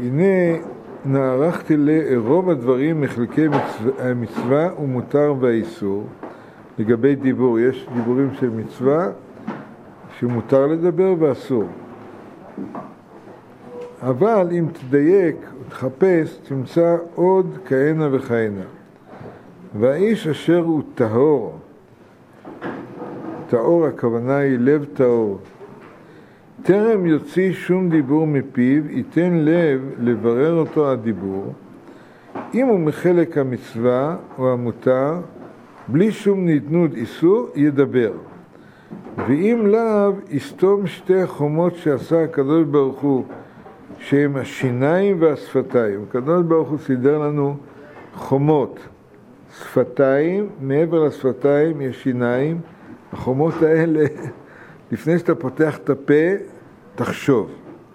הנה נערכתי לרוב הדברים מחלקי המצווה ומותר והאיסור. לגבי דיבור, יש דיבורים של מצווה שמותר לדבר ואסור. אבל אם תדייק ותחפש, תמצא עוד כהנה וכהנה. והאיש אשר הוא טהור, טהור הכוונה היא לב טהור, טרם יוציא שום דיבור מפיו, ייתן לב לברר אותו הדיבור, אם הוא מחלק המצווה או המותר, בלי שום נדנוד איסור, ידבר. ואם לאו, יסתום שתי החומות שעשה הקדוש ברוך הוא, שהם השיניים והשפתיים. הקדוש ברוך הוא סידר לנו חומות, שפתיים, מעבר לשפתיים יש שיניים. החומות האלה, לפני שאתה פותח את הפה, תחשוב.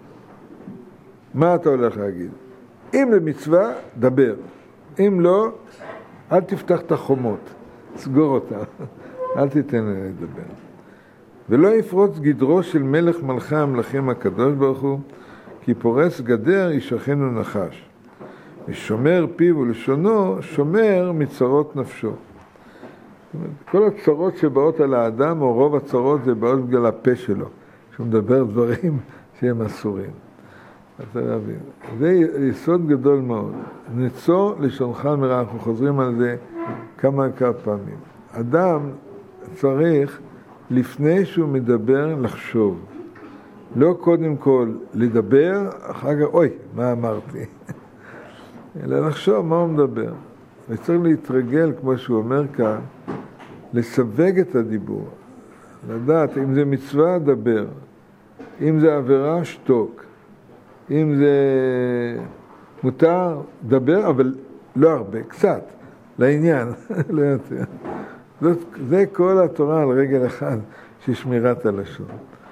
מה אתה הולך להגיד? אם למצווה, דבר. אם לא, אל תפתח את החומות. סגור אותה. אל תיתן לה לדבר. ולא יפרוץ גדרו של מלך מלכי המלכים הקדוש ברוך הוא, כי פורץ גדר ישכנו נחש. ושומר פיו ולשונו, שומר מצרות נפשו. כל הצרות שבאות על האדם, או רוב הצרות, זה באות בגלל הפה שלו, שהוא מדבר דברים שהם אסורים. אתה להבין. זה יסוד גדול מאוד. נצור לשונך מרע, אנחנו חוזרים על זה כמה פעמים. אדם צריך, לפני שהוא מדבר, לחשוב. לא קודם כל לדבר, אחר כך, אוי, מה אמרתי? אלא לחשוב מה הוא מדבר. וצריך להתרגל, כמו שהוא אומר כאן, לסווג את הדיבור. לדעת, אם זה מצווה, דבר. אם זה עבירה, שתוק. אם זה מותר, דבר, אבל לא הרבה, קצת, לעניין, לא יותר. זה כל התורה על רגל אחד של שמירת הלשון.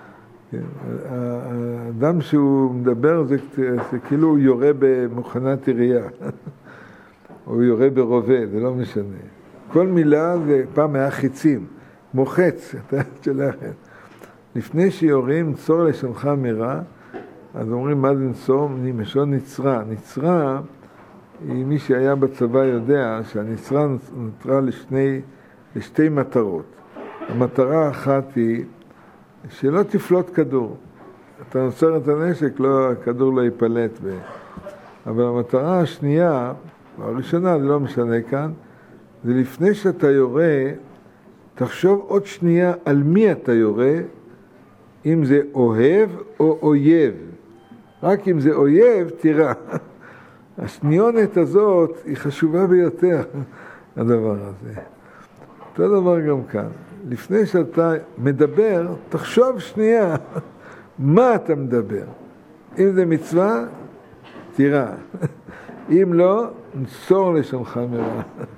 האדם שהוא מדבר זה כאילו הוא יורה במכונת עירייה, או הוא יורה ברובה, זה לא משנה. כל מילה זה פעם היה חיצים, מוחץ, אתה שולח. לפני שיורים צור לשונך מרע, אז אומרים מה זה נצור? משון נצרה. נצרה היא מי שהיה בצבא יודע שהנצרה נותרה לשתי מטרות. המטרה האחת היא שלא תפלוט כדור. אתה נוצר את הנשק, הכדור לא ייפלט. אבל המטרה השנייה, הראשונה, זה לא משנה כאן, זה לפני שאתה יורה, תחשוב עוד שנייה על מי אתה יורה, אם זה אוהב או אויב. רק אם זה אויב, תירה. השניונת הזאת היא חשובה ביותר, הדבר הזה. אותו דבר גם כאן. לפני שאתה מדבר, תחשוב שנייה מה אתה מדבר. אם זה מצווה, תירה. אם לא, נצור לשונך מרע.